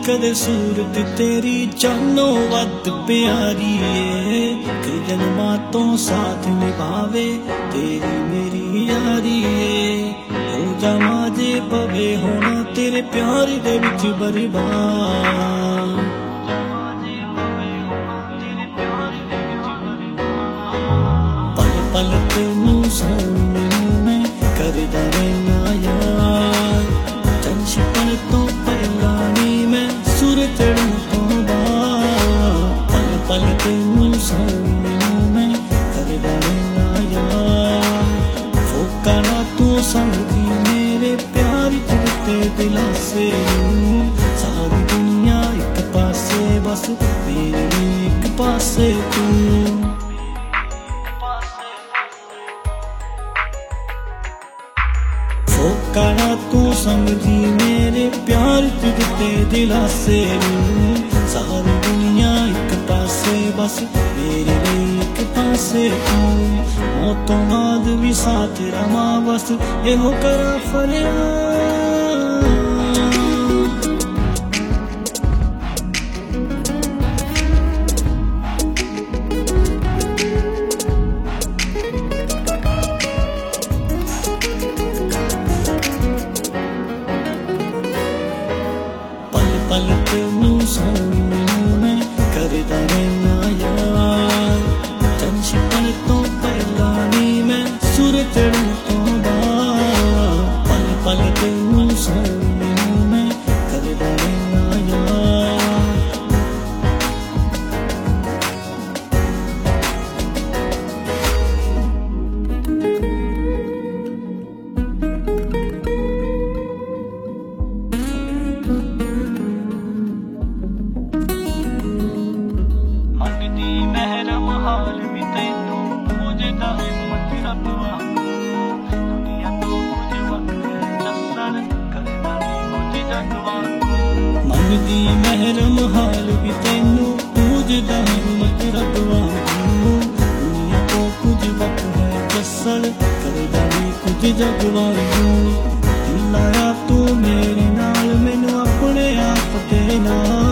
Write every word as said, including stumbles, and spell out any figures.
कदे सूरत तेरी जानो वत प्यारी है कि जन्मा तो साथ निभावे तेरी मेरी यारी है। हो जावा जे पवे होना तेरे प्यार दे विच बर्बाद। पल पल तेनू सोने मैं करदा रहना यार, जंशपन तो पहला नी मैं सुर चढ़न तो बाद। पल पल तेनू सोने मैं करदा रहना यार, फोका ना तू समझी मेरे प्यार चढ़ते दिलासे। सारी दुनिया एक पासे बस मेरे एक पासे तू। फोका ना तू समझी मेरे प्यार तुझते दिलासे। सारी दुनिया एक पासे बस मेरे एक पासे तू। मौतों बाद भी साथ रमा बस एहो करा फरियाद। पल तेनू सोने मैं करदा रहना यार, जंशपन तो पहला नी मैं सुर चढ़न तो बाद। पल पल तेनू सोने मैं करदा रहना यार। महरम हाल भी तैनू मुझे दा हिम्मत रब वांगू। दुनिया तो कुछ वक्त जसन करदा नहीं कुछ जग वांगू। मंगदी महरम हाल भी तैनू मुझे दा हिम्मत रब वांगू। दुनिया तो कुछ वक्त है जसन करदा नहीं कुछ जग वांगू। दिल लाया तू मेरे नाल मैनू अपने आप दे नाल।